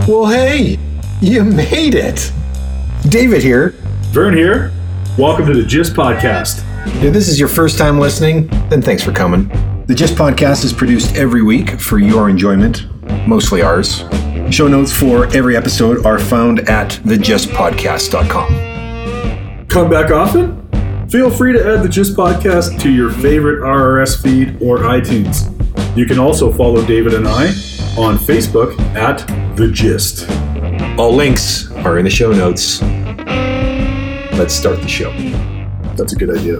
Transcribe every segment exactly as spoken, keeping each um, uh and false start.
Well, hey, you made it. David here. Vern here. Welcome to the Gist Podcast. If this is your first time listening, then thanks for coming. The Gist Podcast is produced every week for your enjoyment, mostly ours. Show notes for every episode are found at the gist podcast dot com. Come back often? Feel free to add the Gist Podcast to your favorite R R S feed or iTunes. You can also follow David and I on Facebook at The Gist. All links are in the show notes. Let's start the show. That's a good idea.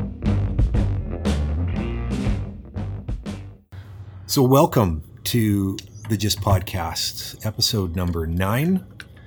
So welcome to the Gist Podcast, episode number nine.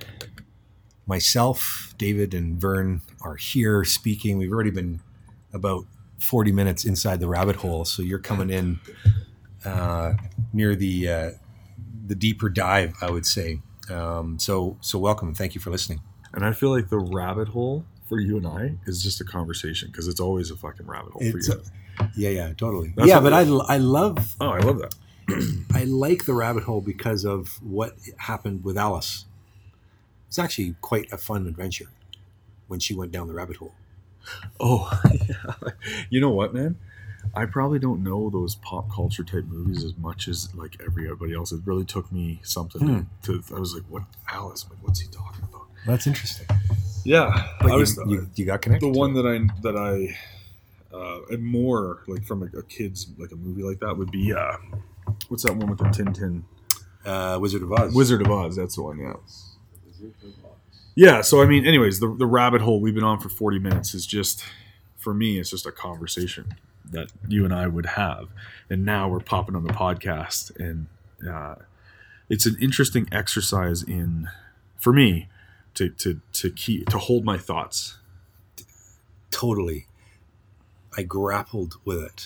Myself, David, and Vern are here speaking. We've already been about forty minutes inside the rabbit hole, so you're coming in uh, near the uh, the deeper dive, I would say. Um, so so welcome and thank you for listening. And I feel like the rabbit hole for you and I is just a conversation because it's always a fucking rabbit hole It's for you. A, yeah, yeah, totally. That's yeah, what but I, I love Oh, I love that. I like the rabbit hole because of what happened with Alice. It's actually quite a fun adventure when she went down the rabbit hole. Oh, yeah. You know what, man? I probably don't know those pop culture type movies as much as like everybody else. It really took me something Hmm. to, to. I was like, "What, Alice? Like, what's he talking about?" That's interesting. Yeah, But I you, was you, you got connected. the to one it. that I that I uh, am more like from a, a kid's like a movie like that would be uh, what's that one with the Tintin? uh, Wizard of Oz. Wizard of Oz. That's the one. Yeah. Yeah. So I mean, anyways, the the rabbit hole we've been on for forty minutes is just for me. It's just a conversation that you and I would have, and now we're popping on the podcast, and uh, it's an interesting exercise in for me to to to keep to hold my thoughts. Totally. I grappled with it.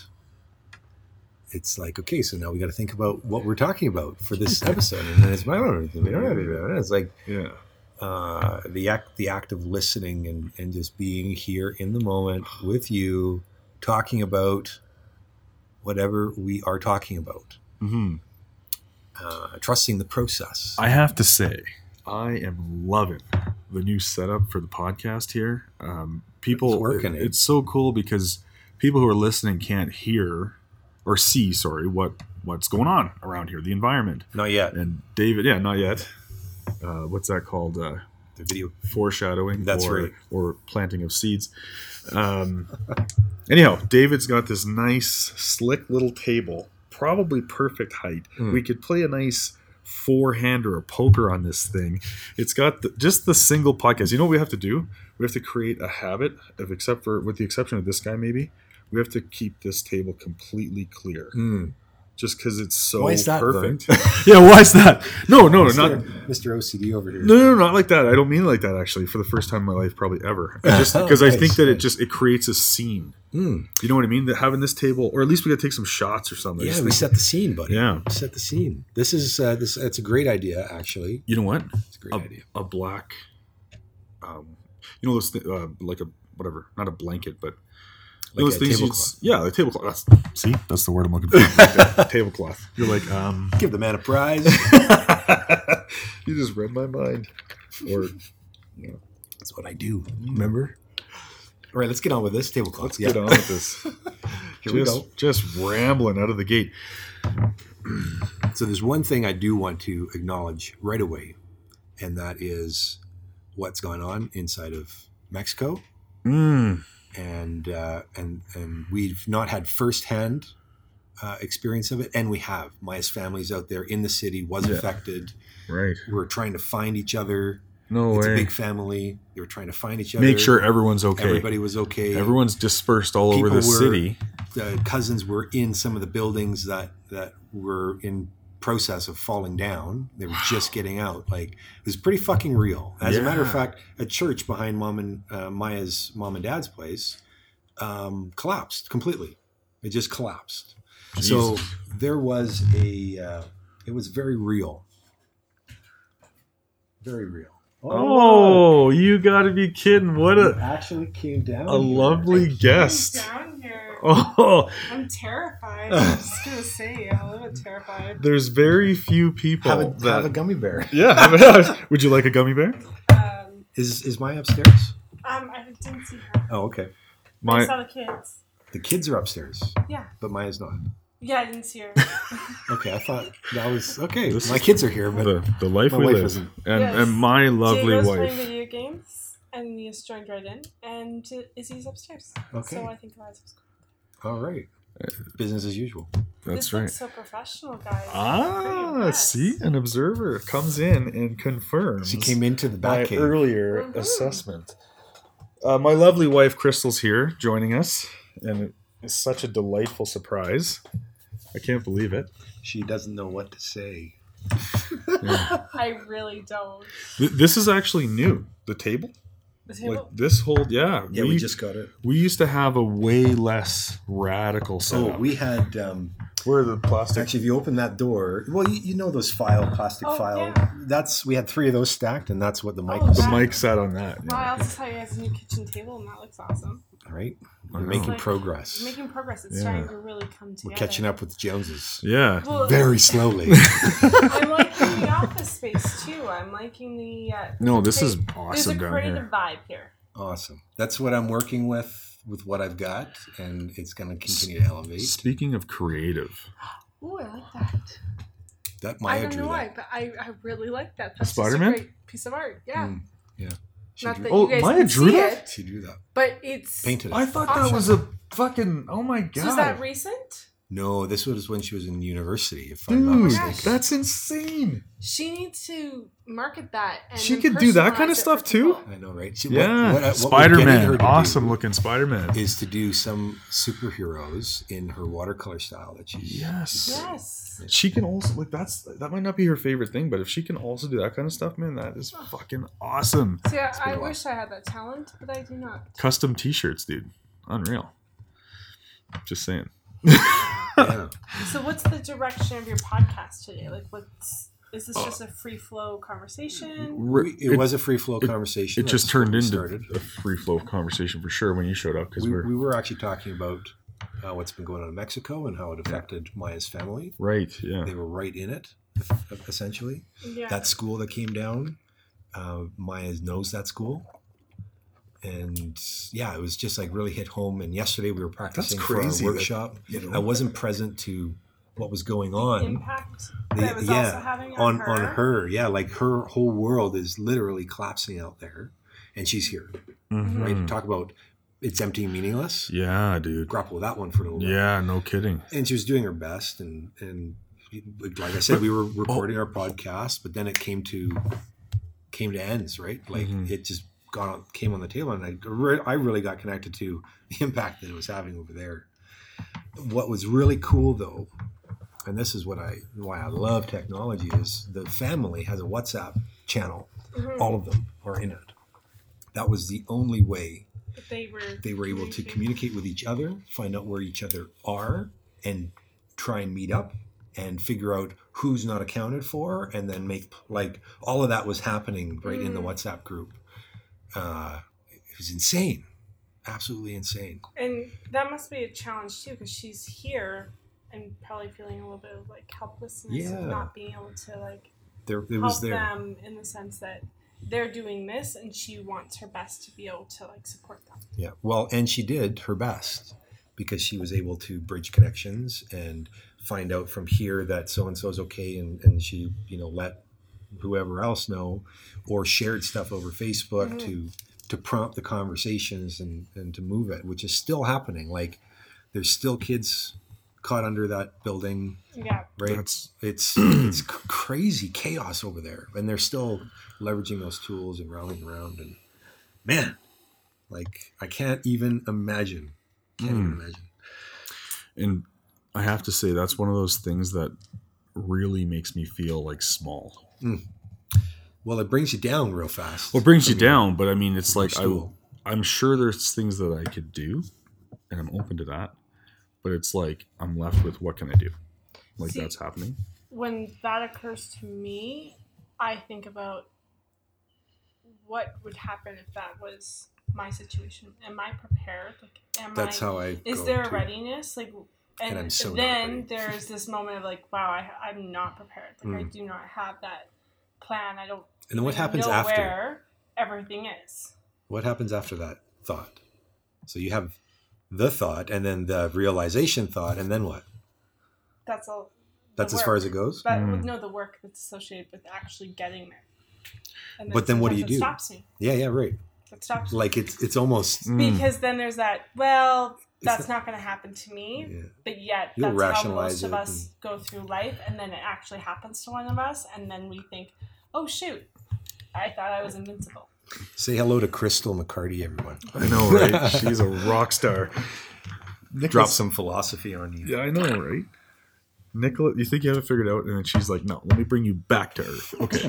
It's like, okay, so now we got to think about what we're talking about for this episode, and then it's my own. We don't have to. It's like Yeah. uh, the act, the act of listening and and just being here in the moment with you, talking about whatever we are talking about. Mm-hmm. Uh, trusting the process. I have to say, I am loving the new setup for the podcast here. Um, people, It's working, it- eh? it's so cool because people who are listening can't hear or see, sorry, what what's going on around here, the environment. Not yet. And David, yeah, not yet. Uh, what's that called? Uh, The video. foreshadowing. That's or, right. Or planting of seeds. Um, anyhow, David's got this nice, slick little table, probably perfect height. Mm. We could play a nice forehand or a poker on this thing. It's got the, just the single podcast. You know what we have to do? We have to create a habit of, except for with the exception of this guy, maybe we have to keep this table completely clear. Mm. Just because it's so Why is that, perfect. Yeah, why is that? No, no, Mister not. Mister O C D over here. No, no, not like that. I don't mean it like that. Actually, for the first time in my life, probably ever. I just because I Nice, think that it nice. just it creates a scene. Mm. You know what I mean? That having this table, or at least we got to take some shots or something. I Yeah, just we think- set the scene, buddy. Yeah. We set the scene. This is uh, this. It's a great idea, actually. You know what? It's a great A, idea. a black, um, you know those thi- uh, like a whatever, not a blanket, but Like those a things. you'd tablecloth. s- Yeah, the tablecloth. That's see, that's the word I'm looking for. Like a tablecloth. You're like, um, Give the man a prize. you just read my mind. Or you know, That's what I do. Remember? All right, let's get on with this tablecloth. let's Yeah. get on with this. Here we just, go. just rambling out of the gate. So there's one thing I do want to acknowledge right away, and that is what's gone on inside of Mexico, Mm. and uh, and and we've not had firsthand uh, experience of it, and we have. Maya's family's out there in the city, was Yeah. affected. Right. We're trying to find each other. No It's way. a big family. They were trying to find each other. Make sure everyone's okay. everybody was okay. Everyone's dispersed all over People the were- city. The cousins were in some of the buildings that that were in process of falling down. They were just getting out. Like, it was pretty fucking real. As a matter of Yeah. fact, a church behind mom and uh, Maya's mom and dad's place um, collapsed completely. It just collapsed. So Jesus. there was a. Uh, it was very real. Very real. Oh, you got to be kidding! What It a actually came down. a here. lovely guest. Down here. Oh, I'm terrified. I'm just gonna say, I live it terrified. there's very few people Have a, that. have a gummy bear. Yeah. have a- Would you like a gummy bear? Um, Is is Maya upstairs? um, I didn't see her. Oh, okay. I My saw the kids. The kids are upstairs, Yeah. but Maya's not. Yeah, I didn't see her. Okay, I thought that was okay. This My is kids are here, but the the life my we wife live, isn't. and Yes. and my lovely Diego's playing wife. video games, and Nia's joined right in, and Izzy's upstairs. Okay. So I think that's what's going All right. Business as usual. on. That's this right. looks so professional, guys. I'm Ah, pretty impressed. see, an observer comes in and confirms. She came into the my back cave. earlier Mhm. assessment. Uh, my lovely wife Crystal's here joining us, and it's such a delightful surprise. I can't believe it. She doesn't know what to say. Yeah. I really don't. Th- this is actually new. The table, The table. like this whole, yeah. Yeah, we, just got it. we used to have a way less radical So setup. we had um, Where the plastic. actually, if you open that door, well, you, you know those file, plastic Oh, file. yeah. That's we had three of those stacked, and that's what the mic Oh, was. the that- mic sat on that. Well, I also saw you guys a new kitchen table, and that looks awesome. All right, I we're know. making Like, progress. You're making progress. It's Yeah. starting to really come together. We're catching up with the Joneses Yeah. Well, very slowly. I'm liking the office space too. I'm liking the. Uh, No, there's this a is creative- awesome There's a down creative here. vibe here. Awesome. That's what I'm working with with what I've got, and it's going to continue to elevate. Speaking of creative, Ooh, I like that. That I Maya don't drew know why, that. but I, I really like that. That's Spider-Man? just a great piece of art. Yeah. Mm, yeah. She Not drew, that Oh, you guys Maya can drew see that? it, she drew that. but it's. Painted it. I thought Awesome. that was a fucking. Oh my god! So is that recent? No, this was when she was in university, if I'm not Dude, mistaken. that's insane. She needs to market that. And She then could do that kind personalize of it stuff for too? people. I know, right? She, Yeah, what- what- what we're getting Spider Man, her to awesome do looking Spider Man. Is to do some superheroes in her watercolor style that she's. Yes. Yes. She can also like that's that might not be her favorite thing, but if she can also do that kind of stuff, man, that is fucking awesome. See, I, been I a while. wish I had that talent, but I do not. Custom T-shirts, dude, unreal. Just saying. Yeah. So, what's the direction of your podcast today? Like, what's is this just a free flow conversation? We- it, was a free flow conversation. It just That's turned what we into started. a free flow conversation for sure when you showed up because We, we're we were actually talking about uh, what's been going on in Mexico and how it affected Maya's family. right. Yeah. They were right in it, essentially. Yeah. That school that came down, uh, Maya knows that school. And yeah, it was just like really hit home. And yesterday we were practicing for crazy our that- workshop. you know. I wasn't present to what was going on. impact The- that was also having on, on her. on her. Yeah, like her whole world is literally collapsing out there, and she's here. Mhm. Right? Talk about it's empty and meaningless. Yeah, dude. Grapple with that one for a little bit. Yeah, no kidding. And she was doing her best, and and like I said, we were oh. recording our podcast, but then it came to came to ends. Right? Like Mhm. it just got came on the table, and I re- I really got connected to the impact that it was having over there. What was really cool though, and this is what I why I love technology, is the family has a WhatsApp channel. Mhm. All of them are in it. That was the only way They were. they were able to communicate with each other, find out where each other are, and try and meet up and figure out who's not accounted for, and then make like all of that was happening right in the Mm. WhatsApp group. Uh, it was insane, absolutely insane. And that must be a challenge too, because she's here and probably feeling a little bit of like helplessness Yeah. of not being able to like There, it help was there. them in the sense that they're doing this, and she wants her best to be able to like support them. Yeah, well, and she did her best because she was able to bridge connections and find out from here that so and so is okay, and, and she, you know, let whoever else know, or shared stuff over Facebook Mhm. to to prompt the conversations and and to move it, which is still happening. Like there's still kids caught under that building, Yeah. right? That's- it's it's c- crazy chaos over there, and they're still leveraging those tools and rallying around. And man, like I can't even imagine. Can't even Mm. imagine. And I have to say that's one of those things that really makes me feel like small. Well, it brings you down real fast. Well, it brings you From your- down, but I mean, it's from your like I, stool. I'm sure there's things that I could do, and I'm open to that. But it's like I'm left with what can I do? Like See- that's happening. When that occurs to me, I think about what would happen if that was my situation. Am I prepared? Like, am That's I, how I. Is go there a too. readiness? Like, and, And I'm so not then ready. there's this moment of like, wow, I, I'm not prepared. Like, I Mm. do not have that plan. I don't. And then what I don't happens know after? Where everything is. What happens after that thought? So you have the thought, and then the realization thought, and then what? That's all. That's the as far work. as it goes. But Mm. no, the work that's associated with actually getting there. And But then what do sometimes you it do? Stops me. Yeah, yeah, right. It stops me. Like it's it's almost. Mm. Because then there's that. Well, It's that's not- not going to happen to me. Yeah. But yet, You'll that's how rationalize most of it us go through life, and then it actually happens to one of us, and then we think, "Oh shoot, I thought I was invincible." Say hello to Crystal McCarty, everyone. I know, right? She's a rock star. Drop some philosophy on you. Yeah, I know, right? Nicola, you think you have it figured out, and then she's like, "No, let me bring you back to earth." Okay.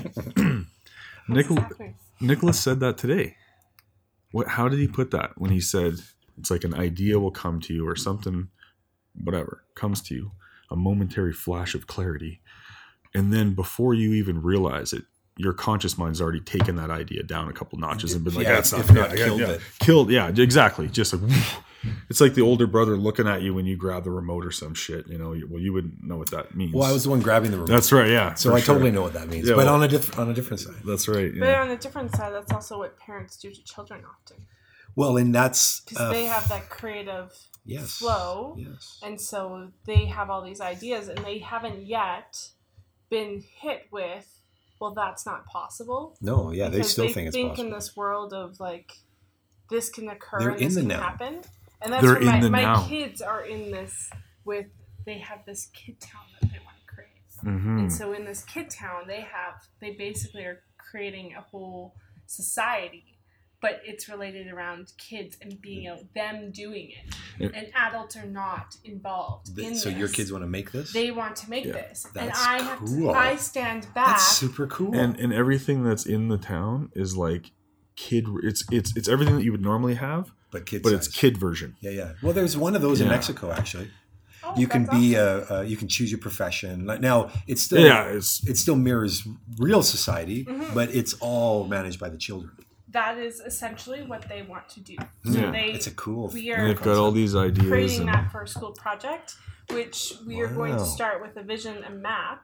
Nicola, Exactly. Nicholas said that today. What? How did he put that when he said it's like an idea will come to you or something, whatever comes to you, a momentary flash of clarity, and then before you even realize it, your conscious mind's already taken that idea down a couple notches and been like, Yeah, "That's if not, not yeah, killed yeah, it. killed." Yeah, exactly. Just like it's like the older brother looking at you when you grab the remote or some shit. You know, you- well, you wouldn't know what that means. Well, I was the one grabbing the remote. That's right. Yeah. so for I sure. totally know what that means. Yeah, but well- on a diff- on a different side. That's right. But Yeah. on the different side, that's also what parents do to children often, Well, and that's because uh, they have that creative yes, flow, Yes. and so they have all these ideas, and they haven't yet been hit with, well, that's not possible. No, yeah, they Because still they think it's think possible. in this world of like, this can occur They're and in this the can now. happen, and that's They're where my, in the my now. kids are in this with. They have this kid town that they want to create, Mhm. and so in this kid town, they have they basically are creating a whole society, but it's related around kids and being out them doing it, Yeah. and adults are not involved The- in so this. your kids want to make this? They want to make Yeah. this, and That's I have cool. to, I stand back. That's super cool. and and everything that's in the town is like kid. It's it's it's everything that you would normally have, but kids, but it's kid version. Yeah, yeah. Well, there's one of those in Yeah. Mexico actually. Oh, You can that's be awesome. a, a you can choose your profession. Like, now it's still Yeah, it's it still mirrors real society, Mhm. but it's all managed by the children. That is essentially what they want to do. So Yeah. they It's a cool. we and are they've got all these ideas. creating And, that for a school project, which we are going Wow. to start with a vision, a map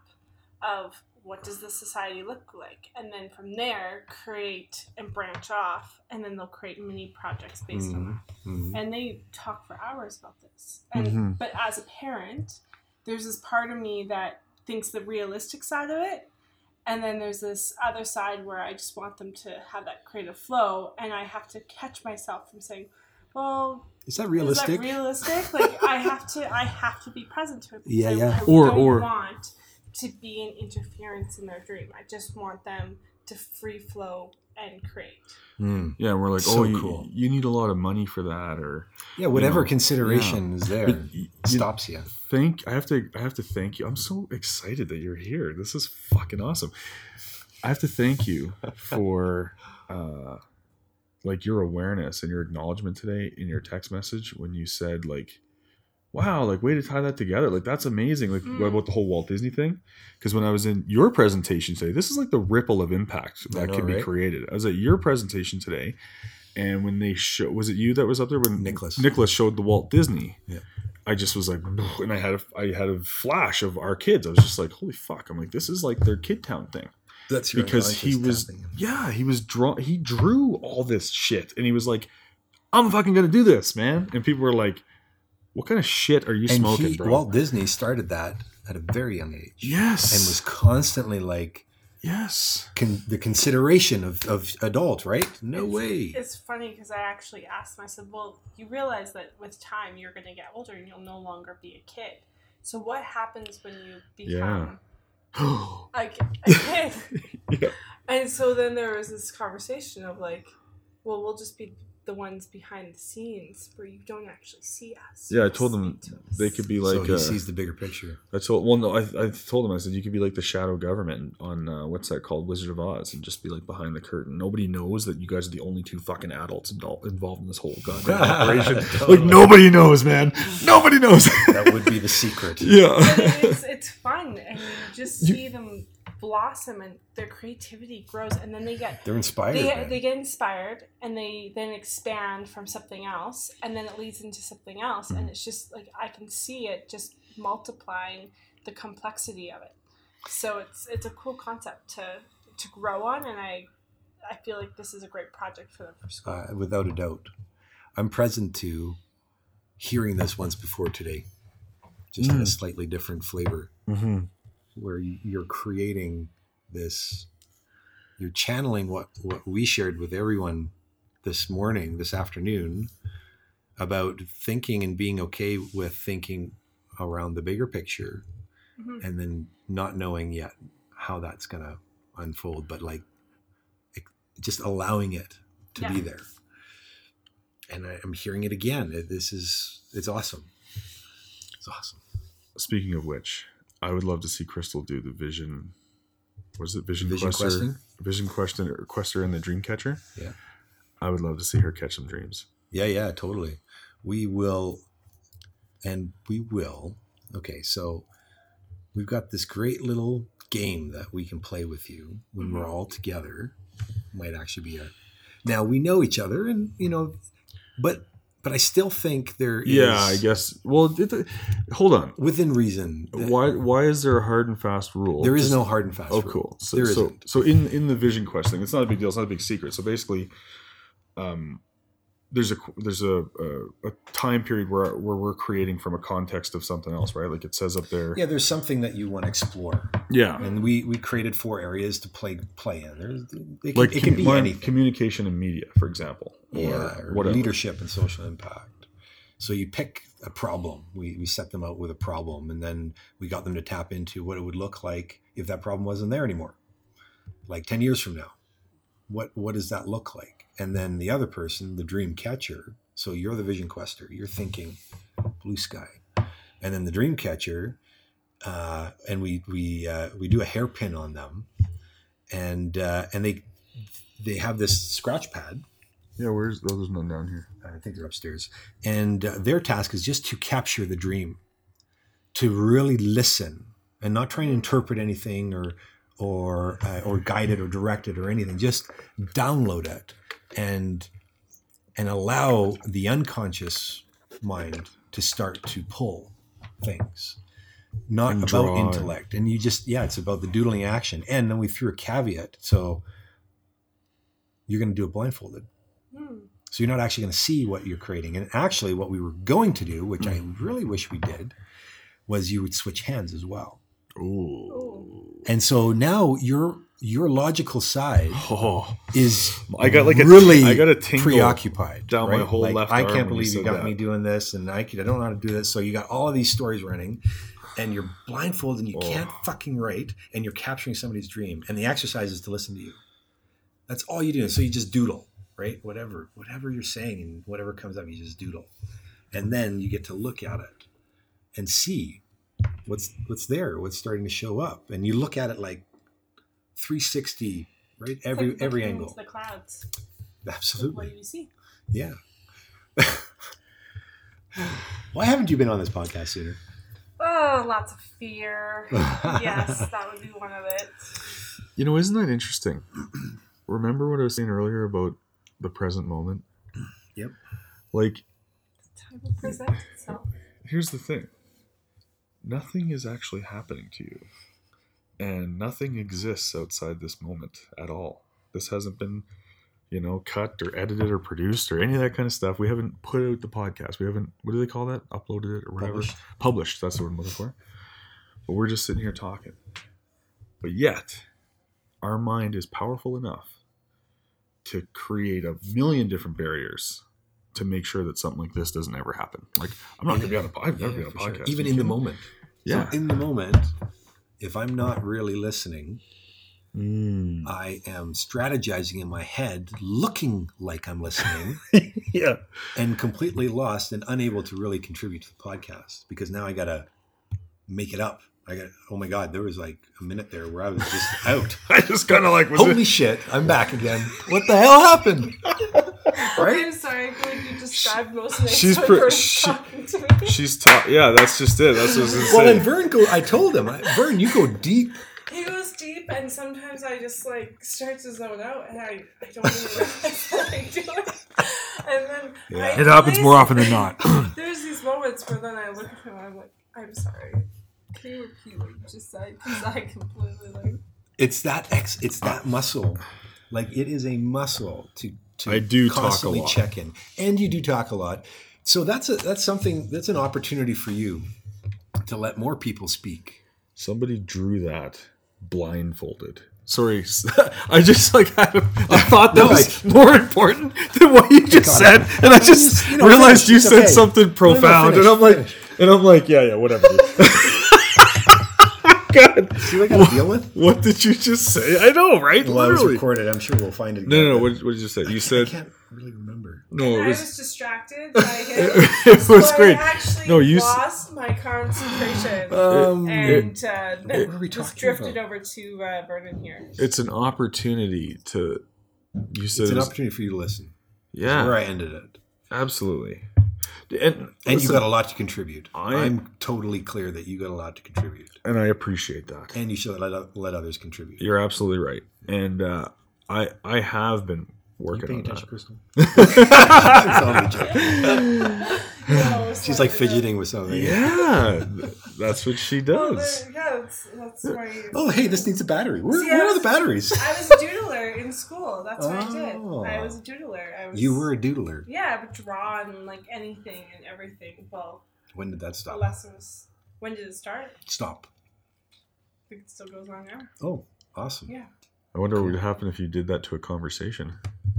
of what does the society look like, and then from there create and branch off, and then they'll create mini projects based on that. Mhm. And they talk for hours about this. And Mhm. but as a parent, there's this part of me that thinks the realistic side of it, and then there's this other side where I just want them to have that creative flow, and I have to catch myself from saying, well, Is that realistic? is that realistic? Like I have to I have to be present to it. because Yeah, I, yeah. I Or- don't or- want to be an interference in their dream. I just want them to free flow and create. Mm. yeah, we're like, So oh, you, cool. you need a lot of money for that, or Yeah, whatever You know, consideration is there But y- you- stops you. thank. I have to. I have to thank you. I'm so excited that you're here. This is fucking awesome. I have to thank you for uh, like your awareness and your acknowledgement today in your text message when you said like, wow, like way to tie that together. Like that's amazing. Like Mm. what about the whole Walt Disney thing? Because when I was in your presentation today, this is like the ripple of impact I that know, can be right? created. I was at your presentation today, and when they show, was it you that was up there when Nicholas. Nicholas showed the Walt Disney? Yeah. I just was like, and I had a, I had a flash of our kids. I was just like, holy fuck! I'm like, this is like their Kid Town thing. That's Because he was, yeah, he was draw, he drew all this shit, and he was like, I'm fucking gonna do this, man. And people were like, what kind of shit are you and smoking, he, bro? Walt Disney started that at a very young age. yes, And was constantly like yes, con- the consideration of, of adult, right? No It's- way. It's funny because I actually asked him, I said, well, you realize that with time you're going to get older and you'll no longer be a kid. So what happens when you become a, a kid? Yeah. And so then there was this conversation of like, well, we'll just be the ones behind the scenes where you don't actually see us. Yeah, I You told just them speak to us. they could be So like. he uh, sees the bigger picture. I told well, no, I, I told him I said you could be like the shadow government on uh, what's that called, Wizard of Oz, and just be like behind the curtain. Nobody knows that you guys are the only two fucking adults indul- involved in this whole goddamn operation. Totally. Like nobody knows, man. Nobody knows. That would be the secret. yeah. But it's, it's fun and you just You- see them blossom and their creativity grows, and then they get They're inspired. they, man. they get inspired, and they then expand from something else, and then it leads into something else, and it's just like I can see it just multiplying the complexity of it. So it's it's a cool concept to to grow on, and I I feel like this is a great project for them for school. Uh, without a doubt. I'm present to hearing this once before today, just Mm. in a slightly different flavor, Mm-hmm. where you- you're creating this, you're channeling what, what we shared with everyone this morning, this afternoon, about thinking and being okay with thinking around the bigger picture, Mhm. and then not knowing yet how that's going to unfold, but like it- just allowing it to be Yeah. there. And I, I'm hearing it again. It- This is, it's awesome. It's awesome. Speaking of which, I would love to see Crystal do the vision. What is it? Vision, Vision Quester? questing? Vision question or Quester and the Dream Catcher. Yeah. I would love to see her catch some dreams. Yeah, yeah, totally. We will, and we will. Okay, so we've got this great little game that we can play with you when Mhm. we're all together. Might actually be a. Now we know each other, and you know, but but I still think there is. Yeah, I guess. Well, it, it- hold on. within reason. that Why why is there a hard and fast rule? There is Just- no hard and fast Oh, rule. cool. So, There so, isn't. so in in the vision questing, it's not a big deal. It's not a big secret. So basically, um, there's a there's a, a, a time period where where we're creating from a context of something else, right? Like it says up there. Yeah, there's something that you want to explore, Yeah. and we we created four areas to play play in. There's it can, Like it can commu- be mine- anything. communication and media, for example. Or Yeah, or whatever. leadership and social impact. So you pick a problem. We we set them out with a problem, and then we got them to tap into what it would look like if that problem wasn't there anymore. Like ten years from now, what what does that look like? And then the other person, the dream catcher. So you're the vision quester. You're thinking blue sky, and then the dream catcher, uh, and we we uh, we do a hairpin on them, and uh, and they they have this scratch pad. Yeah, where's oh, there's none down here. I think they're upstairs. And uh, their task is just to capture the dream, to really listen and not try and interpret anything or or uh, or guide it or direct it or anything. Just download it and and allow the unconscious mind to start to pull things. Not And about draw. intellect. And you just, yeah, it's about the doodling action. And then we threw a caveat. So you're going to do it blindfolded. Hmm. So you're not actually going to see what you're creating. And actually what we were going to do, which I really wish we did, was you would switch hands as well. Ooh. And so now your your logical side Oh, is I got like a really I got a tingle preoccupied down my right? whole Like, left I arm can't when you believe you said got that. me doing this, and I, I don't know how to do this. So you got all of these stories running, and you're blindfolded, and you Oh. can't fucking write, and you're capturing somebody's dream. And the exercise is to listen to you. That's all you do. So you just doodle, right? Whatever, whatever you're saying, and whatever comes up, you just doodle, and then you get to look at it and see what's what's there, what's starting to show up, and you look at it like three sixty, right? Every Like every looking angle. into the clouds. What Absolutely, do you see? yeah. Why haven't you been on this podcast sooner? Oh, lots of fear. Yes, that would be one of it. You know, isn't that interesting? Remember what I was saying earlier about the present moment? Yep. Like, Time to present itself. here's the thing. Nothing is actually happening to you. And nothing exists outside this moment at all. This hasn't been, you know, cut or edited or produced or any of that kind of stuff. We haven't put out the podcast. We haven't, what do they call that? Uploaded it or whatever. Published. Published. That's the word I'm looking for. But we're just sitting here talking. But yet, our mind is powerful enough to create a million different barriers to make sure that something like this doesn't ever happen. Like, I'm not going to be on a, I've never Yeah, been on a for sure. podcast. Even Are in you the kidding? moment. Yeah. So in the moment, if I'm not really listening, Mm. I am strategizing in my head, looking like I'm listening, Yeah. and completely lost and unable to really contribute to the podcast because now I got to make it up. I got, oh my God, there was like a minute there where I was just out. I just kind of like, was Holy it? shit, I'm back again. What the hell happened? Right? I'm sorry, I feel like you described most of She's the pre- person she- talking to me. She's ta- yeah, that's just it. That's what I was gonna Well, say. and Vern, go, I told him, I- Vern, you go deep. He goes deep sleep, and sometimes I just like start to zone out, and I, I don't even realize that I do it. And then Yeah. I It happens more often than not. There's these moments where then I look at him and I'm like, I'm sorry. Can you repeat what you just said? Because I completely like. It's that ex. It's that muscle. Like it is a muscle to to I do talk a constantly lot. check in, and you do talk a lot. So that's a that's something that's an opportunity for you to let more people speak. Somebody drew that blindfolded. Sorry, I just like had a, I thought that No, was more important than what you just God. said, and I just You know, realized finish. you It's said okay. something No, no, profound, finish, and I'm like, finish. and I'm like, yeah, yeah, whatever. dude. God, See what I got to deal with? what did you just say? I know, right? Well, I was Literally. recorded. I'm sure we'll find it. No, no, no. again, What, what did you say? You but I said can't really remember. no. And It I was. was distracted by him. It was so great. I actually No, you s- lost my concentration. Um, and uh, then what were we just talking drifted about? over to uh, Vernon here. It's an opportunity to. You said It's it an was- opportunity for you to listen. yeah, Where I ended it. absolutely. And And listen, you got a lot to contribute. I- I'm totally clear that you got a lot to contribute. and I appreciate that. And you should let, let others contribute. You're absolutely right. And uh, I I have been working paying on attention, that. Crystal? It's only joking. No, it's She's not like that. fidgeting with something. Yeah, th- that's what she Well, does. there- yeah, that's, that's my. Oh, hey, this needs a battery. Where, See, I where are was- the batteries? I was a doodler in school. That's what I did. Oh. I was a doodler. I was, You were a doodler. Yeah, I would draw and like anything and everything. Well, When did that the stop? lessons. When did it start? Stop. I think it still goes on now. Oh, awesome. Yeah. I wonder what would happen if you did that to a conversation.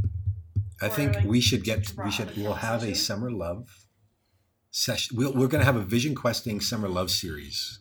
I Or, think like, we should get. draw We should. the We'll have a conversation. summer love session. We'll, we're going to have a vision questing summer love series.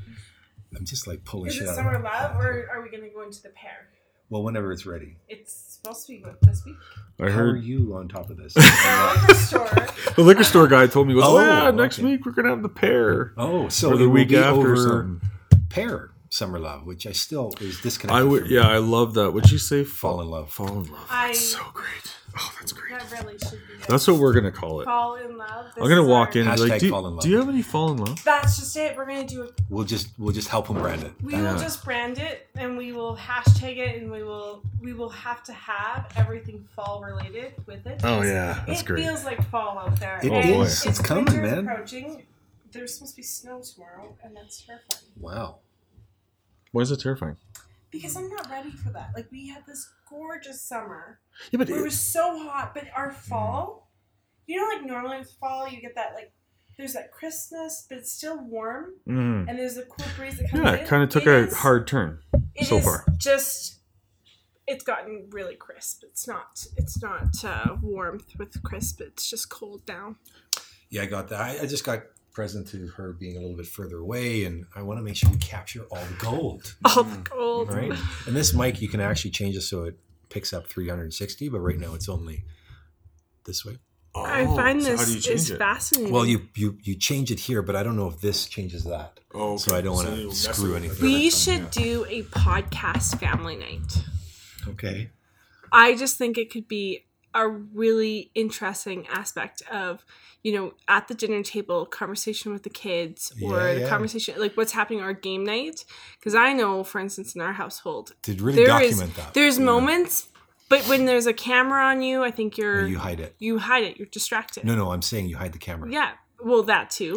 I'm just like pulling Is shit it out. summer of my love hat. or are we going to go into the pair? Well, whenever it's ready. It's supposed to be good this week. I How are heard you on top of this? The liquor store. the liquor store guy told me, he goes, Oh, "Oh, yeah, next okay. week we're gonna have the pair." Oh, so or it the will week be after or over something. pair summer love, which I still is disconnected. I would, from. yeah, I love that. Would you say Fall in love. Fall in love. I- That's so great. Oh, that's great. That really should be good. That's what we're gonna call it. Fall in love. This I'm gonna is walk our- in and be Hashtag like, do, fall in love. do you have any fall in love? That's just it. We're going to do it. We'll just we'll just help them brand it. We Yeah. will just brand it and we will hashtag it and we will we will have to have everything fall related with it. Oh yeah, that's it great. feels like fall out there. It and is. It's coming, winter man. Approaching. There's supposed to be snow tomorrow, and that's terrifying. Wow. Why is it terrifying? Because I'm not ready for that. Like we had this gorgeous summer. Yeah, but It was so hot, but our fall, you know, like normally with fall, you get that like there's that crispness, but it's still warm, mm, and there's a cool breeze that comes yeah, in. it kind of took It a is- hard turn. It so is far. just it's gotten really crisp. It's not it's not uh, warmth with crisp. It's just cold now. Yeah, I got that. I, I just got present to her being a little bit further away, and I want to make sure we capture all the gold. All the cold. Right. And this mic, you can actually change it so it picks up three hundred sixty, but right now it's only this way. I find Oh, so this how do you change is it? fascinating. Well, you you you change it here, but I don't know if this changes that. Oh, okay. So I don't want So to you mess screw with it. anything. we next time, should do a podcast family night. Okay. I just think it could be a really interesting aspect of, you know, at the dinner table, conversation with the kids or Yeah, the yeah. conversation, like what's happening at our game night. Because I know, for instance, in our household, To really there is document that. there's Yeah. moments, but when there's a camera on you, I think Or you're you hide it. you hide it. You're distracted. No, no, I'm saying you hide the camera. Yeah. Well, that too.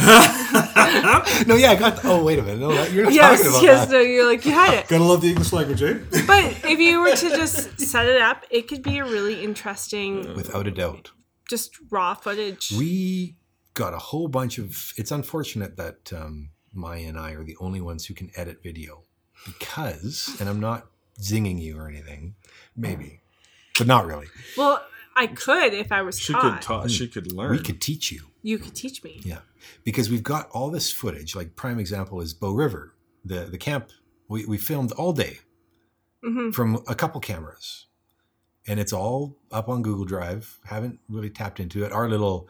no, yeah, I got. Oh, wait a minute. No, you're not yes. talking about Yes. that. No. You're like you hide it. Gotta love the English language, eh? But if you were to just set it up, it could be a really interesting, Without a doubt. just raw footage. We got a whole bunch of. It's unfortunate that um, Maya and I are the only ones who can edit video because, and I'm not zinging you or anything, maybe, but not really. Well, I could if I was She taught. could talk. She could learn. We could teach you. You could teach me. Yeah, because we've got all this footage. Like prime example is Bow River, the the camp. We we filmed all day hmm from a couple cameras, and it's all up on Google Drive. Haven't really tapped into it. Our little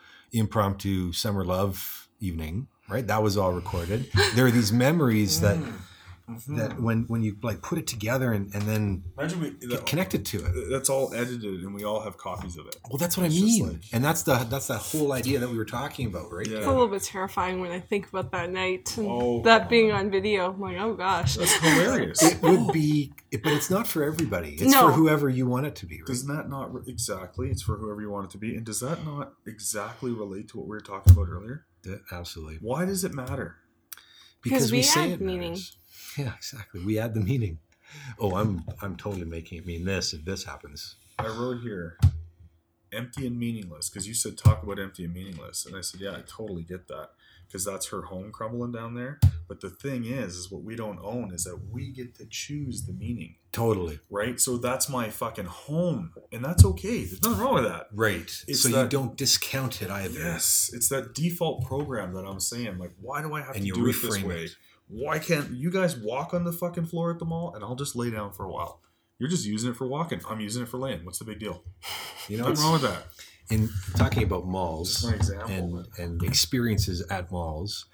impromptu summer love evening, right? That was all recorded. There are these memories that Mm-hmm. that when when you like put it together and, and then Imagine we get that, connected to it. That's all edited, and we all have copies of it. Well, that's what It's I just mean, like- and that's the that's that whole idea that we were talking about, right? Yeah. It's a little bit terrifying when I think about that night and Oh. that being on video. I'm like, oh gosh. That's hilarious. It would be, but it's not for everybody. It's No. for whoever you want it to be. Right? Does that not re- exactly? It's for whoever you want it to be, and does that not exactly relate to what we were talking about earlier? Yeah, absolutely. Why does it matter? Because we say add it meaning. matters. Yeah, exactly. We add the meaning. Oh, I'm I'm totally making it mean this if this happens. I wrote here, empty and meaningless, because you said talk about empty and meaningless, and I said, yeah, I totally get that, because that's her home crumbling down there. But the thing is, is what we don't own is that we get to choose the meaning, Totally. right? So that's my fucking home, and that's okay. There's nothing wrong with that. Right. It's so you that- don't discount it either. Yes, it's that default program that I'm saying. Like, why do I have And to you do it this reframe way? it. Why can't you guys walk on the fucking floor at the mall, and I'll just lay down for a while? You're just using it for walking. I'm using it for laying. What's the big deal? You know, What's it's, wrong with that? in talking about malls Just an example. and and experiences at malls.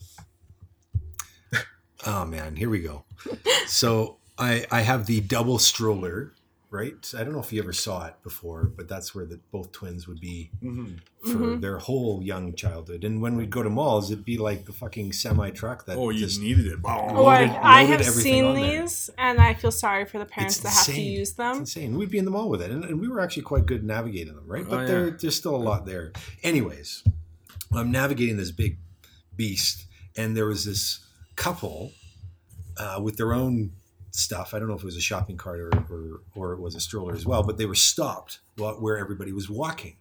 Oh man, here we go. So I I have the double stroller, right? I don't know if you ever saw it before, but that's where the both twins would be Mm-hmm. for Mhm. their whole young childhood. And when we'd go to malls, it'd be like the fucking semi truck that Oh, you just needed it. Oh, loaded- I, I loaded have everything seen on there. these, and I feel sorry for the parents It's that have to insane. use It's them. insane. We'd be in the mall with it, and, and we were actually quite good navigating them, right? But Oh, there, yeah. there's still a lot there. Anyways, I'm navigating this big beast, and there was this couple uh, with their own stuff. I don't know if it was a shopping cart or, or, or it was a stroller as well, but they were stopped wh- where everybody was walking.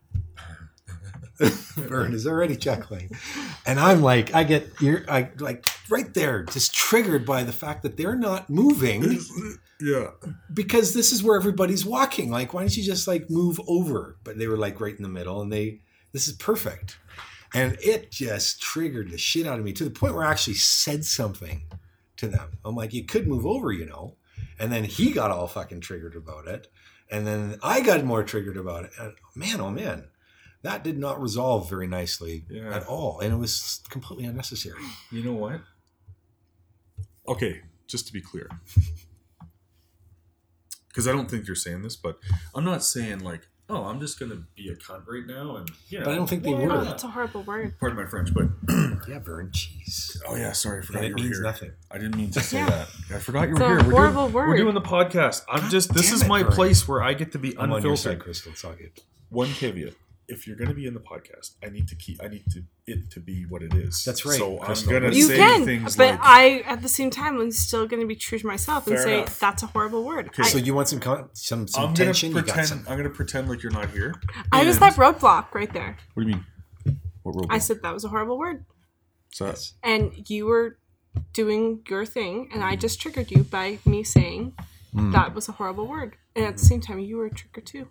Vern is already chuckling, and I'm like, I get you're I like right there, just triggered by the fact that they're not moving Yeah. because this is where everybody's walking. Like, why don't you just like move over? But they were like right in the middle, and they this is perfect, and it just triggered the shit out of me to the point where I actually said something to them. I'm like, you could move over, you know, and then he got all fucking triggered about it, and then I got more triggered about it. And man, oh man. That did not resolve very nicely Yeah. at all, and it was completely unnecessary. You know what? Okay, just to be clear. Because I don't think you're saying this, but I'm not saying like, oh, I'm just going to be a cunt right now. And yeah, But I don't think they why were. Oh, not? that's a horrible word. Pardon my French, but Yeah, Vern, jeez. oh yeah, sorry, I And forgot it you were means here. nothing. I didn't mean to say Yeah. that. I forgot you It's were a here. We're horrible doing, word. We're doing the podcast. I'm God just. This damn is it, my Vern. place where I get to be I'm on your side, unfiltered. Crystal. It's all good. One caveat: if you're going to be in the podcast, I need to keep. I need to it to be what it is. That's right, So Crystal. I'm going to You say can, things but like. I, at the same time, am still going to be true to myself and Fair say enough. that's a horrible word. Okay, I, So you want some con- some some I'm tension? gonna You got pretend. some. I'm gonna pretend like you're not here. I was And- that roadblock right there. What do you mean? What role? I said that was a horrible word, So Yes. and you were doing your thing, and I just triggered you by me saying Mm. that was a horrible word, and at the same time, you were triggered too.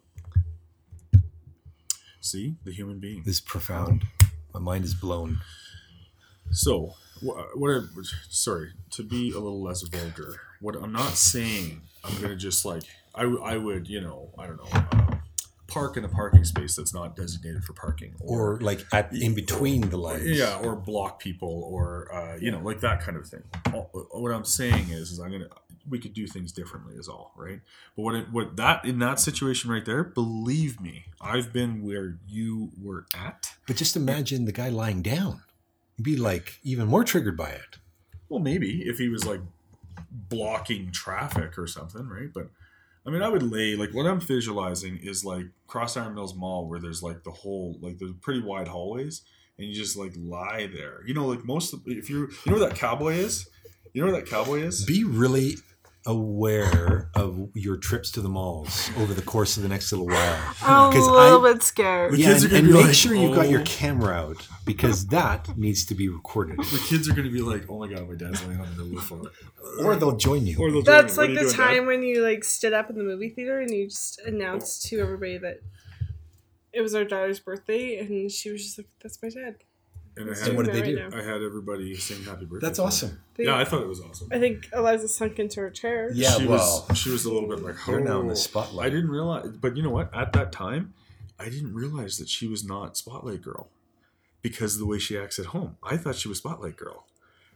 see the human being. This is profound. My mind is blown. So wh- what? I, sorry to be a little less vulgar. What I'm not saying. I'm gonna just like I, w- I would you know I don't know uh, park in a parking space that's not designated for parking Or like at in between the lines. yeah, or block people, or uh, you know, like that kind of thing. All, what I'm saying is, is I'm gonna we could do things differently, is all, right? But what it, what that in that situation right there, believe me, I've been where you were at. But just imagine the guy lying down. You'd be like even more triggered by it. Well, maybe if he was like blocking traffic or something, right? But I mean, I would lay like what I'm visualizing is like Cross Iron Mills Mall, where there's like the whole like there's pretty wide hallways, and you just like lie there. You know, like most of, if you you know where that cowboy is. You know where that cowboy is? Be really aware of your trips to the malls over the course of the next little while. I'm a 'Cause little I- bit scared. The Yeah, kids and, are gonna and be make like, sure you've got your "Oh." camera out because that needs to be recorded. The kids are going to be like, "Oh my god, my dad's laying on the middle of the floor," Or they'll join you. or they'll. That's join me. like What are the you doing, Dad? time when you like stood up in the movie theater and you just announced to everybody that it was our daughter's birthday, and she was just like, "That's my dad." And I He's had, And what did doing they that do? right I had everybody sing happy birthday. That's to her. awesome. They- Yeah, I thought it was awesome. I think Eliza sunk into her chair. Yeah, she well, was, she was a little bit like, you're now in the "Oh." spotlight. I didn't realize, but you know what? At that time, I didn't realize that she was not Spotlight Girl because of the way she acts at home. I thought she was Spotlight Girl,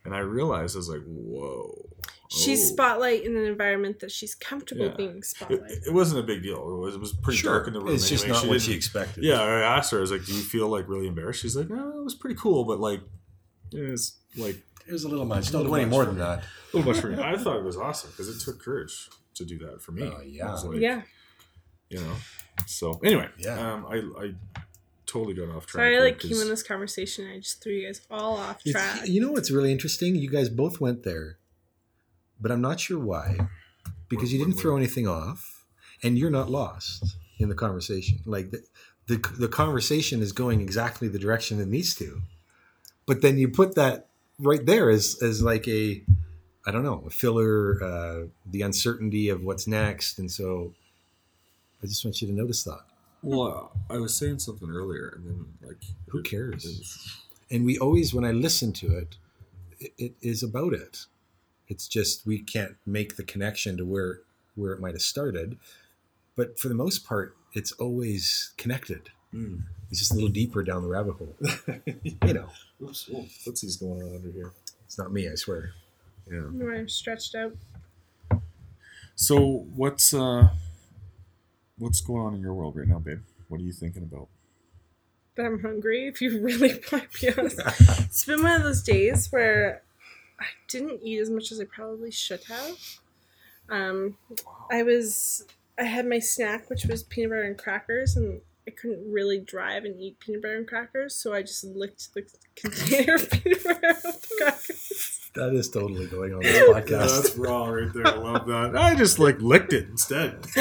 And I realized, I was like, whoa. She's oh. spotlight in an environment that she's comfortable Yeah. being spotlight. It, it wasn't a big deal. It was, it was pretty Sure. dark in the room. It's just anyway. not She what didn't- she expected. Yeah, I asked her, I was like, do you feel like really embarrassed? She's like, no, it was pretty cool, but like, it's like It was a little much. A Don't little do any much more for than me. that. a little much for me. I thought it was awesome because it took courage to do that for me. Oh, yeah. It was like, Yeah. You know? So, anyway, Yeah. um, I, I totally got off track. Sorry, I here like 'cause- came in this conversation and I just threw you guys all off It's- track. you know what's really interesting? You guys both went there, but I'm not sure why. Because you didn't throw anything off, and you're not lost in the conversation. Like the, the the conversation is going exactly the direction it needs to, but then you put that right there as as like a, I don't know, a filler, uh, the uncertainty of what's next, and so I just want you to notice that. Well, I was saying something earlier, and then like, Who it- cares? it- And we always, when I listen to it, it, it is about it. It's just we can't make the connection to where where it might have started. But for the most part, it's always connected. Mm. It's just a little deeper down the rabbit hole. You know, Oops, oh, what's he's going on under here? it's not me, I swear. Yeah. No, I'm stretched out. So what's uh, what's going on in your world right now, babe? What are you thinking about? But I'm hungry, if you really want to be honest. It's been one of those days where I didn't eat as much as I probably should have. Um, I was, I had my snack, which was peanut butter and crackers, and I couldn't really drive and eat peanut butter and crackers, so I just licked the container of peanut butter out of the crackers. That is totally going on this Yeah, podcast. that's raw right there. I love that. I just like licked it instead. But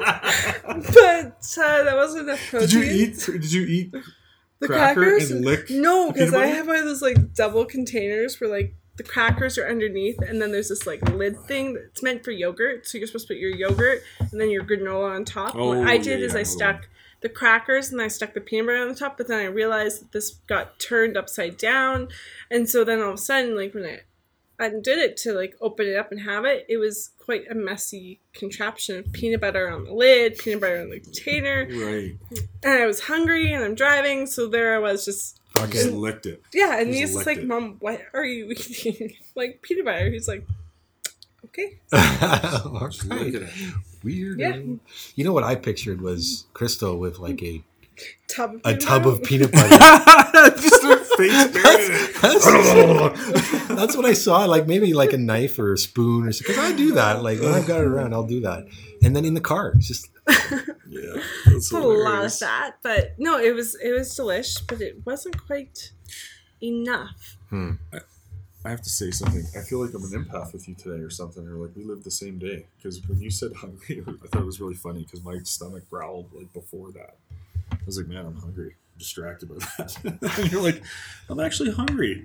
uh, that wasn't enough protein. Did you eat? Did you eat the cracker crackers? and lick No, the because peanut I butter? have one of those like double containers where like the crackers are underneath, and then there's this like lid thing that's meant for yogurt. So you're supposed to put your yogurt and then your granola on top. Oh, what I yeah, did is yeah, I hold stuck on. the crackers and I stuck the peanut butter on the top, but then I realized that this got turned upside down, and so then all of a sudden, like when I undid it to like open it up and have it, it was quite a messy contraption of peanut butter on the lid, peanut butter on the container, Right. and I was hungry and I'm driving, so there I was just. You just licked it. Yeah, and Just he's licked like, it. Mom, what are you eating? Like, peanut butter. He's like, okay. All Just right. lick it. Weird. Yeah. You know what I pictured was Crystal with like a, Tub of a peanut tub butter. of peanut butter. Just her face buried in it. That's, that's what I saw. Like maybe like a knife or a spoon or something. Because I do that. Like when I've got it around, I'll do that. And then in the car, it's just Yeah, that's It's a lot of hilarious. that. But no, it was it was delish, but it wasn't quite enough. hmm. I have to say something. I feel like I'm an empath with you today or something, or like we lived the same day. Because when you said hungry, I thought it was really funny because my stomach growled like before that. I was like, man, I'm hungry. I'm distracted by that. And you're like, I'm actually hungry.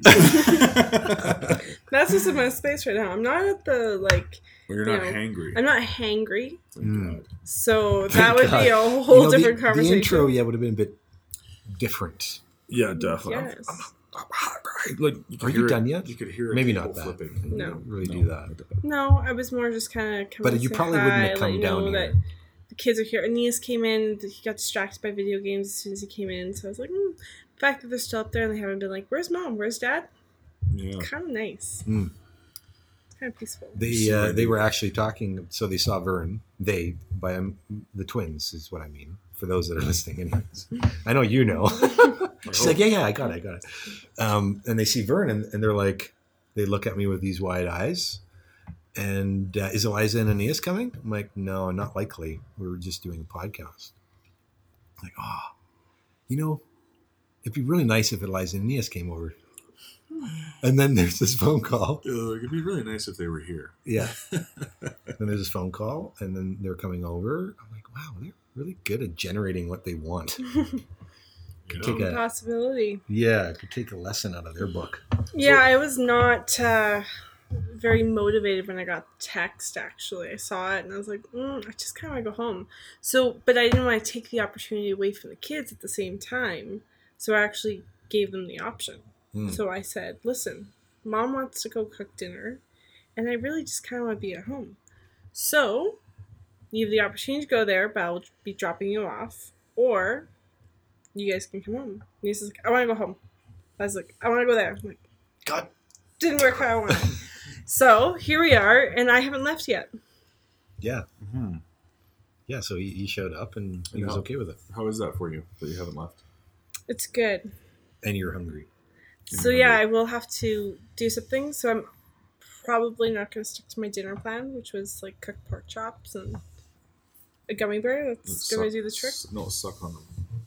That's just in my space right now. I'm not at the like. Well, you're You not know, hangry. I'm not hangry, Thank Mm. God. so Thank that would be a God. whole You know, the- different conversation. The intro, yeah, would have been a bit different. Yeah, definitely. I'm- Yes. I'm, I'm hungry. Like, you could Are you hear it- done yet? You could hear it Maybe people not that. flipping. No. Don't really No. do that. No, I was more just kind of coming. But to you say probably hi, wouldn't have let come you down know here. that the kids are here. Aeneas came in. He got distracted by video games as soon as he came in. So I was like, mm. the fact that they're still up there and they haven't been like, "Where's mom? Where's dad?" Yeah. Kind of nice. Mm. It's kind of peaceful. They uh, they were actually talking. So they saw Vern. They by um, the twins is what I mean. For those that are listening, anyways. I know you know. She's like, yeah, yeah, I got it, I got it. Um, and they see Vern, and, and they're like, they look at me with these wide eyes. And uh, is Eliza and Aeneas coming? I'm like, no, not likely. We were just doing a podcast. Like, oh, you know, it'd be really nice if Eliza and Aeneas came over. And then there's this phone call. Uh, it'd be really nice if they were here. Yeah. Then there's this phone call, and then they're coming over. I'm like, wow, they're really good at generating what they want. Could take a, Possibility. yeah, could take a lesson out of their book. Yeah, I was not uh, very motivated when I got the text, actually. I saw it and I was like, mm, I just kind of want to go home. So, but I didn't want to take the opportunity away from the kids at the same time. So I actually gave them the option. Hmm. So I said, listen, mom wants to go cook dinner and I really just kind of want to be at home. So you have the opportunity to go there, but I'll be dropping you off. Or you guys can come home. And he's like, I want to go home. I was like, I want to go there. I'm like, God didn't work how I wanted. So here we are, and I haven't left yet. Yeah. Mm-hmm. Yeah, so he, he showed up and he And was how- okay with it. How is that for you that you haven't left? It's good. And you're hungry. So yeah, I will have to do something. So I'm probably not going to stick to my dinner plan, which was like cook pork chops and a gummy bear. That's going to do the trick. No, suck on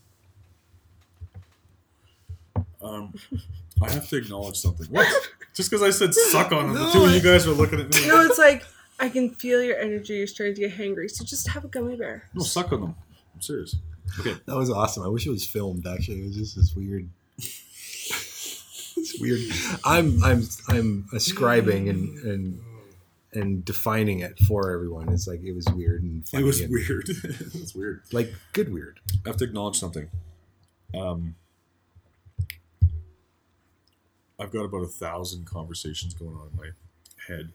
them. Um, I have to acknowledge something. What? Just because I said suck on them, No, the two of I- you guys are looking at me. No, it's like I can feel your energy. You're starting to get hangry. So just have a gummy bear. No, suck on them. I'm serious. Okay. That was awesome. I wish it was filmed. Actually, it was just this weird. It's weird. I'm I'm I'm ascribing and and and defining it for everyone. It's like it was weird and funny It was and, weird. It was weird. like good weird. I have to acknowledge something. Um, I've got about a thousand conversations going on in my head,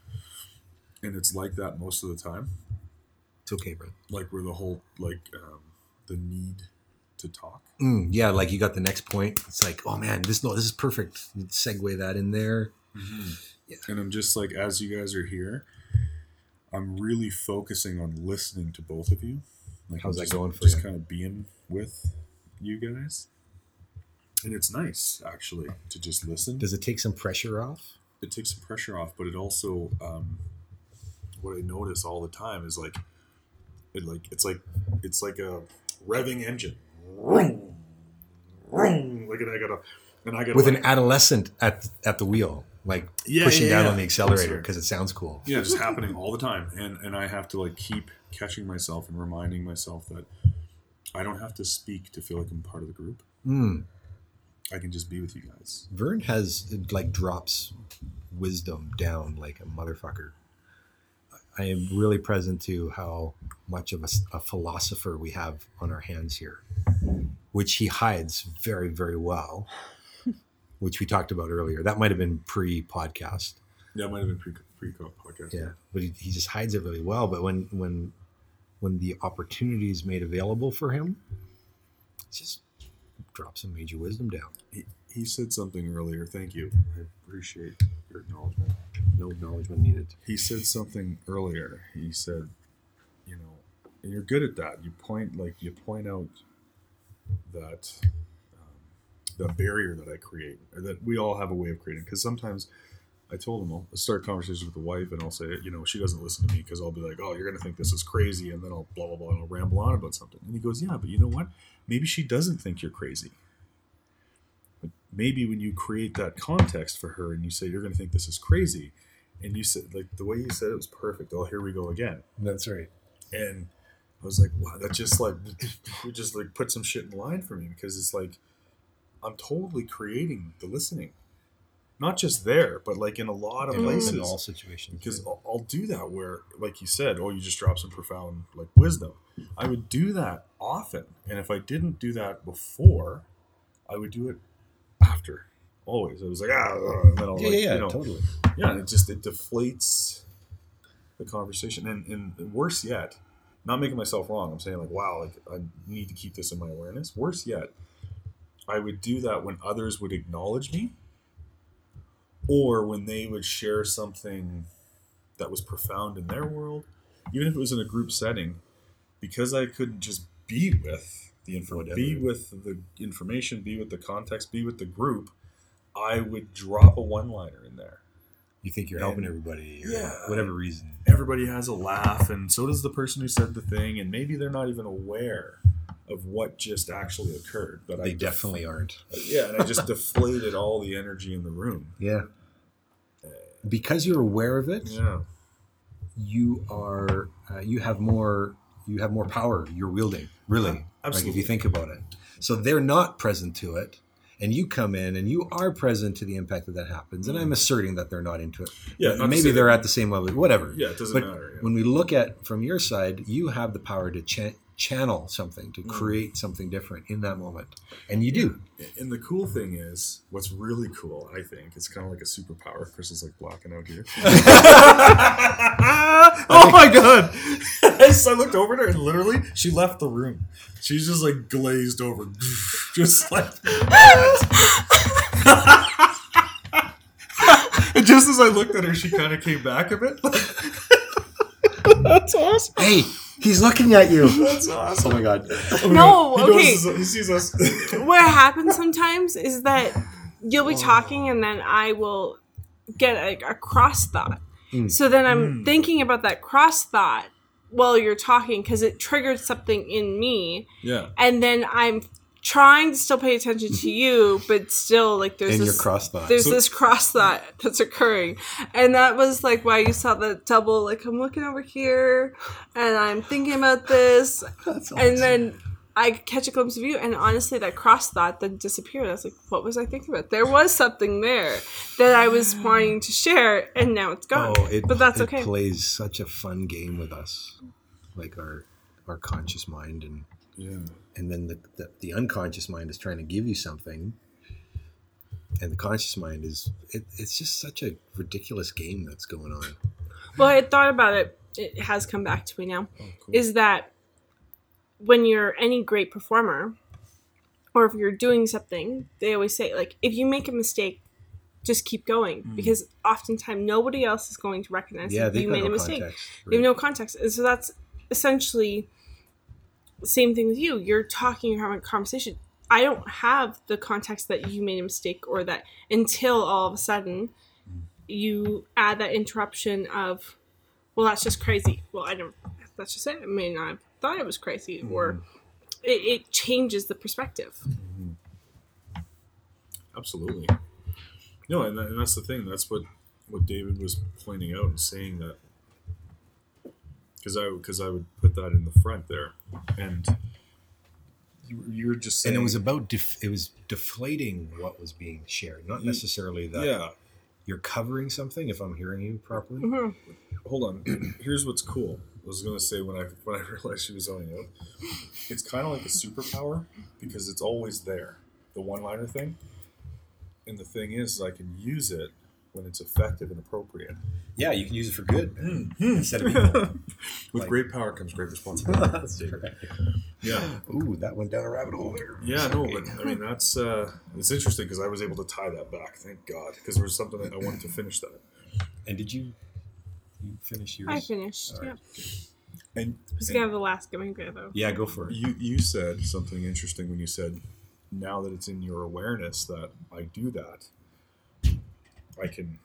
and it's like that most of the time. It's okay, bro. Like where the whole like um, the need to talk. Mm, yeah, like you got the next point. It's like, oh man, this no, this is perfect. You segue that in there. Mm-hmm. Yeah. And I'm just like, as you guys are here, I'm really focusing on listening to both of you. Like, How's I'm that just, going for just you? kind of being with you guys, and it's nice actually to just listen. Does it take some pressure off? It takes some pressure off, but it also, um, what I notice all the time is like, it like it's like it's like a revving engine. Vroom, vroom, like and I gotta and I gotta With like, an adolescent at at the wheel, like Yeah, pushing yeah, down yeah. on the accelerator Sorry. because it sounds cool. yeah, just happening all the time, and and I have to like keep catching myself and reminding myself that I don't have to speak to feel like I'm part of the group. Mm. I can just be with you guys. Vern has it like drops wisdom down like a motherfucker. I am really present to how much of a, a philosopher we have on our hands here, which he hides very, very well, which we talked about earlier. That might have been pre-podcast. Yeah, it might have been pre pre podcast. Yeah, but he, he just hides it really well. But when when when the opportunity is made available for him, it just drops some major wisdom down. He, he said something earlier. Thank you. I appreciate your acknowledgement. No acknowledgement needed. He said something earlier. He said, you know, and you're good at that. You point like you point out that um, the barrier that I create, or that we all have a way of creating. Because sometimes I told him I'll start conversations with the wife, and I'll say, you know, she doesn't listen to me because I'll be like, oh, you're gonna think this is crazy, and then I'll blah blah blah, and I'll ramble on about something. And he goes, yeah, but you know what? Maybe she doesn't think you're crazy. But maybe when you create that context for her, and you say you're gonna think this is crazy. And you said, like, the way you said it was perfect. Oh, here we go again. That's right. And I was like, wow, that just like, we just like put some shit in line for me, because it's like, I'm totally creating the listening. Not just there, but like in a lot of In, places. in all situations. Because I'll, I'll do that where, like you said, oh, you just drop some profound like wisdom. I would do that often. And if I didn't do that before, I would do it after. Always. I was like, ah, and then I'll yeah, like, yeah, yeah, you know, totally. yeah, and it just it deflates the conversation, and, and worse yet, not making myself wrong. I'm saying like, wow, like I need to keep this in my awareness. Worse yet, I would do that when others would acknowledge me, or when they would share something that was profound in their world, even if it was in a group setting, because I couldn't just be with the information, be with the information, be with the context, be with the group. I would drop a one-liner in there. You think you're And- helping everybody, or yeah. whatever reason. Everybody has a laugh, and so does the person who said the thing, and maybe they're not even aware of what just actually occurred. But They I definitely aren't. yeah, and I just deflated all the energy in the room. Yeah. Because you're aware of it, Yeah, you are uh, you have more you have more power you're wielding, really. Like absolutely. if you think about it. So they're not present to it, and you come in and you are present to the impact that that happens. And I'm asserting that they're not into it. Yeah, But not to maybe say they're that- at the same level, whatever. yeah, it doesn't But matter. Yeah. when we look at from your side, you have the power to cha- channel something, to create something different in that moment, and you do. And the cool thing is, what's really cool, I think, it's kind of like a superpower. Chris is like blocking out here. Oh my god! So I looked over at her, and literally, she left the room. She's just like glazed over, just like. And just as I looked at her, she kind of came back a bit. That's awesome. Hey, he's looking at you. That's awesome. Oh my god. No, He okay. notices- he sees us. What happens sometimes is that you'll be talking and then I will get a, a cross thought. Mm. So then I'm Mm. thinking about that cross thought while you're talking because it triggered something in me. Yeah. And then I'm trying to still pay attention to you, but still like there's And this your cross thought. there's So- this cross thought that's occurring. And that was like why you saw the double, like I'm looking over here and I'm thinking about this. That's awesome. And then I catch a glimpse of you, and honestly, that cross thought then disappeared. I was like, what was I thinking about? There was something there that I was wanting to share, and now it's gone. Oh, it, but that's it okay. plays such a fun game with us, like our our conscious mind, and Yeah. and then the, the the unconscious mind is trying to give you something, and the conscious mind is it, it's just such a ridiculous game that's going on. Well, I had thought about it. It has come back to me now. Oh, cool. Is that when you're any great performer, or if you're doing something, they always say, like, if you make a mistake, just keep going. Mm. Because oftentimes nobody else is going to recognize Yeah, that they you got made no a mistake. context. You have no context. And so that's essentially the same thing with you. You're talking, you're having a conversation. I don't have the context that you made a mistake or that until all of a sudden you add that interruption of, well, that's just crazy. Well, I don't, that's just it. I may not have thought it was crazy. Mm-hmm. Or it, it changes the perspective. Mm-hmm. Absolutely. No, and, that, and that's the thing. That's what, what David was pointing out and saying that. Because I, because I would put that in the front there. And you, you were just saying. And it was about, def- it was deflating what was being shared, not necessarily that Yeah. you're covering something, if I'm hearing you properly. Mm-hmm. Hold on. Here's what's cool. I was going to say when I when I realized she was zoning out, it's kind of like a superpower because it's always there, the one-liner thing. And the thing is, is I can use it when it's effective and appropriate. Yeah, you can use it for good Mm-hmm. instead of evil. With Like- great power comes great responsibility. That's right. Yeah. Ooh, that went down a rabbit hole there. Yeah, no, but I mean, that's, uh, it's interesting because I was able to tie that back, thank God, because there was something that I wanted to finish that. And did you you finish yours? I finished. All Yeah. right. And, I was and going to have the last giving grade, though. Yeah, go for it. you, you said something interesting when you said, now that it's in your awareness that I do that, I can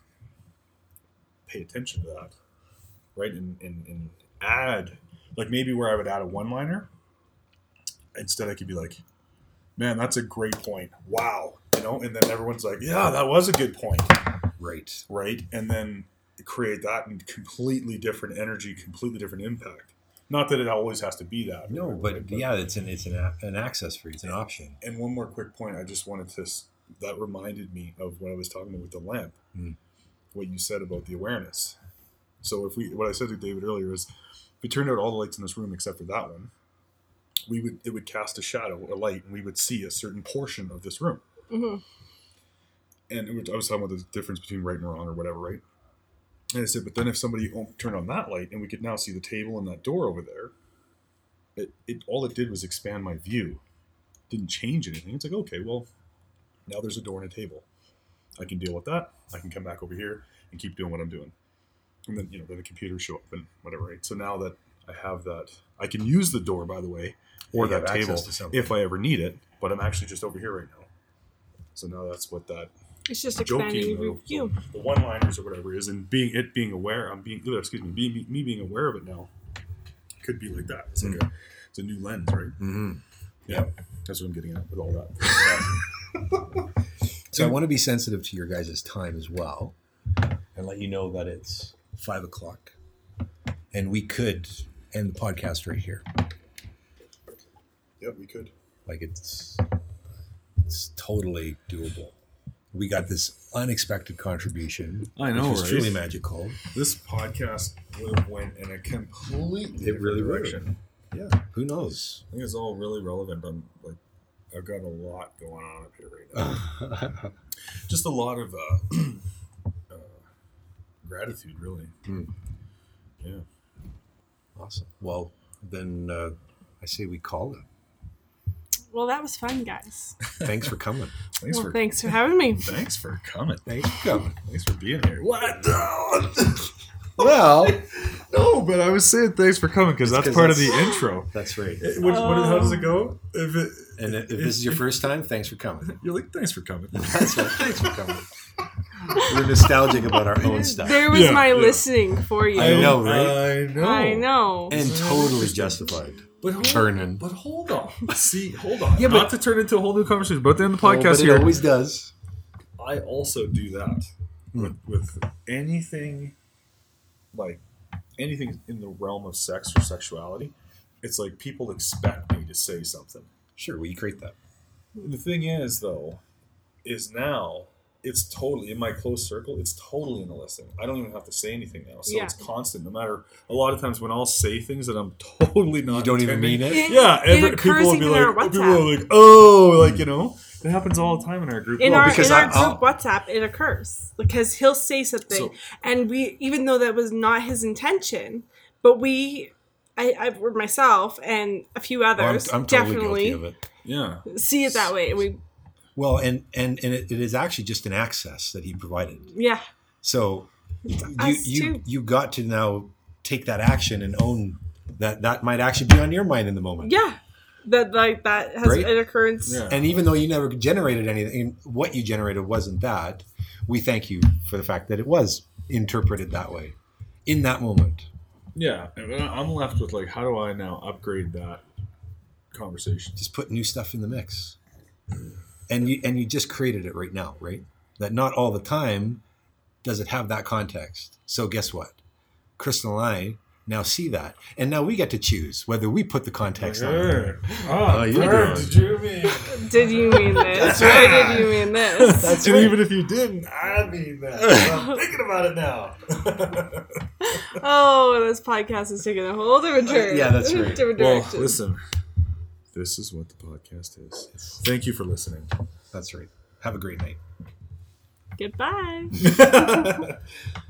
pay attention to that, right? And, and, and add, like maybe where I would add a one-liner, instead I could be like, man, that's a great point. Wow. You know, and then everyone's like, yeah, that was a good point. Right. Right? And then create that in completely different energy, completely different impact. Not that it always has to be that. No, right? but yeah, it's an it's an a- an access for you. It's an option. And one more quick point, I just wanted to, s- that reminded me of what I was talking about with the lamp, Mm. what you said about the awareness. So if we, what I said to David earlier is, if we turned out all the lights in this room except for that one, we would, it would cast a shadow, a light, and we would see a certain portion of this room. Mm-hmm. And it was, I was talking about the difference between right and wrong or whatever, right? And I said, but then if somebody turned on that light and we could now see the table and that door over there, it, it all it did was expand my view. Didn't change anything. It's like, okay, well, now there's a door and a table. I can deal with that. I can come back over here and keep doing what I'm doing. And then, you know, then the computers show up and whatever, right? So now that I have that, I can use the door, by the way, or You that have access table to something. if I ever need it, but I'm actually just over here right now. So now that's what that It's just expanding joking your the, view. the one-liners or whatever is, and being it being aware. I'm being excuse me, being me being aware of it now could be like that. It's like a it's a new lens, right? Mm-hmm. Yeah, that's what I'm getting at with all that. So I want to be sensitive to your guys' time as well, and let you know that it's five o'clock, and we could end the podcast right here. Yeah, we could. Like it's it's totally doable. We got this unexpected contribution. I know, which was right? truly magical. This podcast would have went in a completely It really different would. direction. Yeah, who knows? I think it's all really relevant. I'm like, I've got a lot going on up here right now. Just a lot of uh, uh, gratitude, really. Hmm. Yeah. Awesome. Well, then uh, I say we call it. Well, that was fun, guys. Thanks for coming. Thanks well, for thanks for having me. thanks for coming. Thanks for coming. Thanks for being here. What? Well, no, but I was saying thanks for coming because that's part that's, of the intro. That's right. It, what, what, how does it go? If it, And if, if this is your first time, thanks for coming. You're like, thanks for coming. That's right. Thanks for coming. We're nostalgic about our own stuff. There was Yeah, my yeah. listening for you. I know, right? I know. I know. And totally justified. But hold, Turning. But hold on. See, hold on. Yeah, Not but- to turn into a whole new conversation, but then the Oh, podcast but it here. always does. I also do that with, with anything like anything in the realm of sex or sexuality. It's like people expect me to say something. Sure, well, you create that. The thing is, though, is now it's totally in my close circle. It's totally in the listing. I don't even have to say anything now, so Yeah. it's constant. No matter a lot of times when I'll say things that I'm totally not. You don't even intending- mean it? It- Yeah, it every, occurs people will be even in our like, people WhatsApp. are like, oh, like you know, it happens all the time in our group. In Well, our because in our I- I'll- group WhatsApp, it occurs because he'll say something, So- and we, even though that was not his intention, but we, I, I or myself and a few Well, I'm, others I'm totally definitely guilty of it. yeah. see it that way. And we, Well, and and and it, it is actually just an access that he provided. yeah, So you us you too. you got to now take that action and own that that might actually be on your mind in the moment. yeah, that like that has Right? an occurrence. Yeah. And even though you never generated anything, what you generated wasn't that. We thank you for the fact that it was interpreted that way in that moment. Yeah, and I'm left with like, how do I now upgrade that conversation? Just put new stuff in the mix. And you and you just created it right now, right? That not all the time does it have that context. So guess what? Crystal and I now see that. And now we get to choose whether we put the context on it. Oh, you Bert, did. did you mean? Did you mean this? Or did you mean this? That's And right. even if you didn't, I mean that. I'm thinking about it now. Oh, this podcast is taking a whole different turn. Yeah, that's right. Different Well, direction. listen. This is what the podcast is. Thank you for listening. That's right. Have a great night. Goodbye.